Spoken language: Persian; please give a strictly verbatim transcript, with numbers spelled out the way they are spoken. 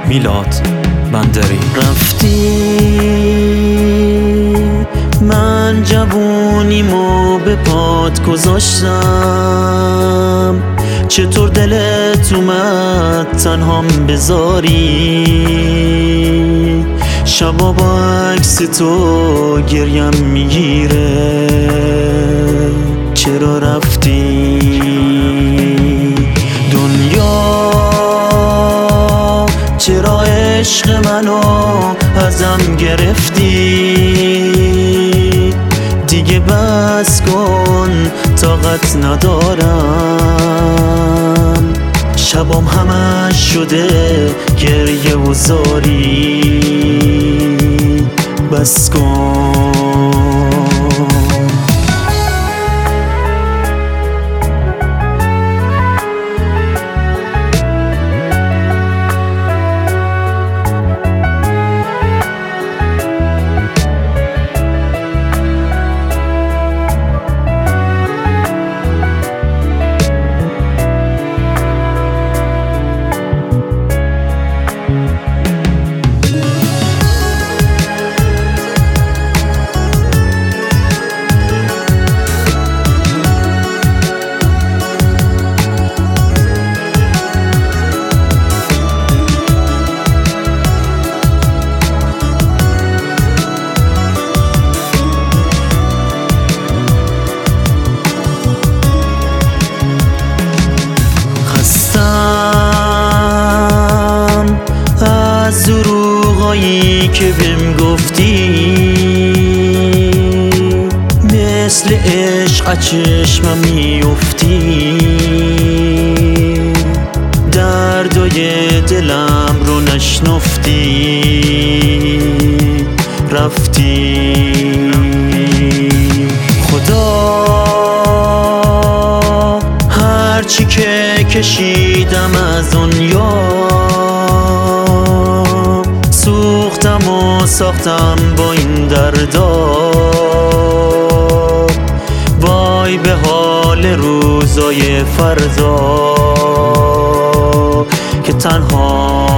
میلاد بندری. رفتی من جوونیمو به پات گذاشتم، چطور دلت اومد تنهام بذاری؟ شبا با عکس تو گریم میگیره، چرا رفتی؟ دنیا چرا عشق منو ازم گرفتی؟ دیگه بس کن طاقت ندارم، شبام همش شده گریه و زاری، بس کن. از دروغایی که بهم گفتی، مثل عشق از چشمم میافتی، دردای دلم رو نشنفتی، رفتی. خدا هرچی که کشیدم از دنیا، سوختم و ساختم با این دردا، وای به حال روزای فردا که تنها